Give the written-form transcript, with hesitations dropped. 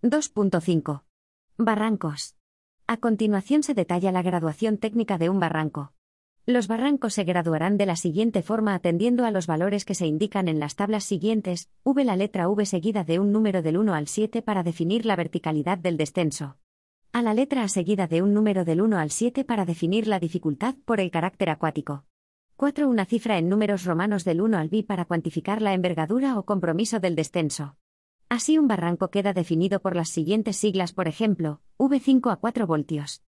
2.5. Barrancos. A continuación se detalla la graduación técnica de un barranco. Los barrancos se graduarán de la siguiente forma atendiendo a los valores que se indican en las tablas siguientes: V, la letra V seguida de un número del 1 al 7 para definir la verticalidad del descenso. A, la letra A seguida de un número del 1 al 7 para definir la dificultad por el carácter acuático. 4. Una cifra en números romanos del 1 al B para cuantificar la envergadura o compromiso del descenso. Así un barranco queda definido por las siguientes siglas, por ejemplo, V5 a 4 voltios.